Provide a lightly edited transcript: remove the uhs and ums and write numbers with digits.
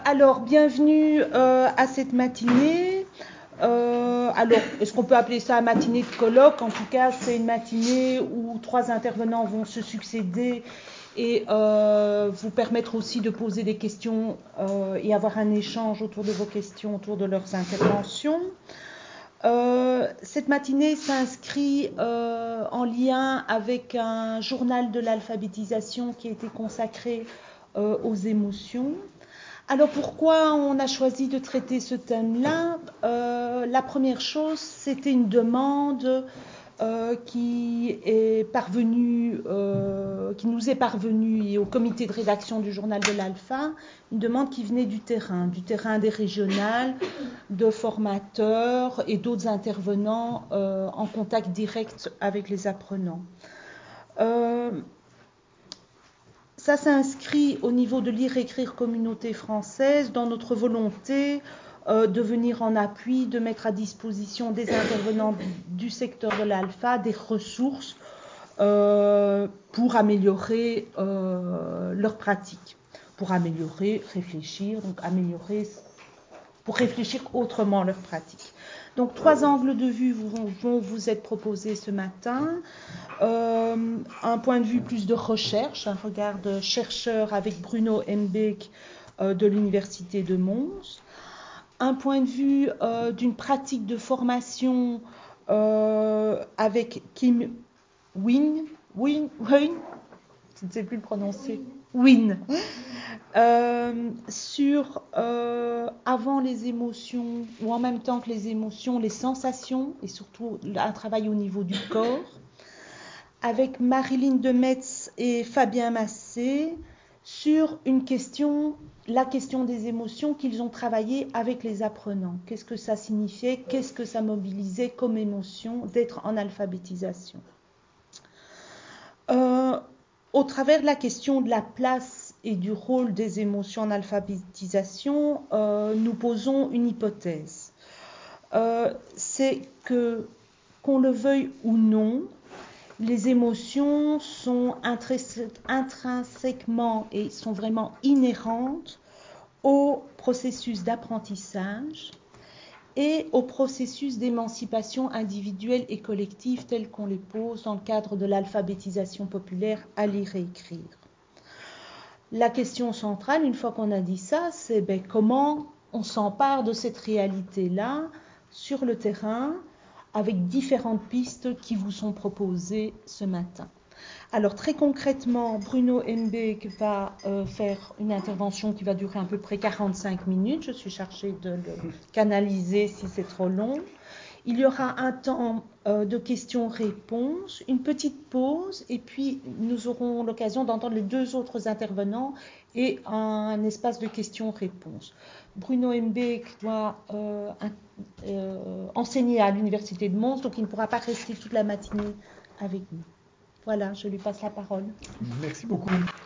Alors, bienvenue à cette matinée. Alors, est-ce qu'on peut appeler ça matinée de colloque? En tout cas, c'est une matinée où 3 intervenants vont se succéder et vous permettre aussi de poser des questions et avoir un échange autour de vos questions, autour de leurs interventions. Cette matinée s'inscrit en lien avec un journal de l'alphabétisation qui a été consacré aux émotions. Alors pourquoi on a choisi de traiter ce thème-là? La première chose, c'était une demande qui nous est parvenue et au comité de rédaction du journal de l'Alpha, une demande qui venait du terrain des régionales, de formateurs et d'autres intervenants en contact direct avec les apprenants. Ça s'inscrit au niveau de Lire-Écrire Communauté française dans notre volonté de venir en appui, de mettre à disposition des intervenants du secteur de l'alpha des ressources pour améliorer leur pratique, pour réfléchir autrement leur pratique. Donc 3 angles de vue vont vous être proposés ce matin. Un point de vue plus de recherche, un regard de chercheur avec Bruno Embeek de l'Université de Mons. Un point de vue d'une pratique de formation avec Kim Wynne, je ne sais plus le prononcer, Wynne, sur avant les émotions ou en même temps que les émotions, les sensations et surtout un travail au niveau du corps, avec Marilyn Demetz et Fabien Massé sur la question des émotions qu'ils ont travaillé avec les apprenants. Qu'est-ce que ça signifiait, qu'est-ce que ça mobilisait comme émotion d'être en alphabétisation. Au travers de la question de la place et du rôle des émotions en alphabétisation, nous posons une hypothèse. C'est que, qu'on le veuille ou non, les émotions sont intrinsèquement et sont vraiment inhérentes au processus d'apprentissage et au processus d'émancipation individuelle et collective tel qu'on les pose dans le cadre de l'alphabétisation populaire à lire et écrire. La question centrale, une fois qu'on a dit ça, c'est comment on s'empare de cette réalité-là sur le terrain avec différentes pistes qui vous sont proposées ce matin. Alors très concrètement, Bruno Embeek va faire une intervention qui va durer à peu près 45 minutes. Je suis chargée de le canaliser si c'est trop long. Il y aura un temps de questions-réponses, une petite pause, et puis nous aurons l'occasion d'entendre les 2 autres intervenants et un espace de questions-réponses. Bruno Embeek doit enseigner à l'Université de Mons, donc il ne pourra pas rester toute la matinée avec nous. Voilà, je lui passe la parole. Merci beaucoup.